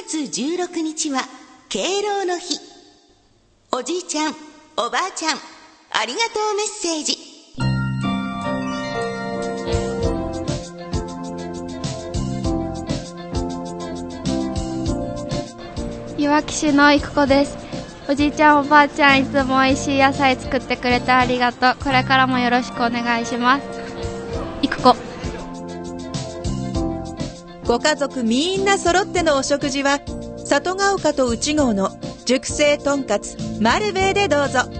月16日は敬老の日。おじいちゃん、おばあちゃん、ありがとうメッセージ。 いわき市のいくこです。おじいちゃんおばあちゃん、いつも美味しい野菜作ってくれてありがとう。これからもよろしくお願いします。いくこ。 ご家族みんな揃ってのお食事は里ヶ丘と内郷の熟成とんかつ丸兵衛でどうぞ。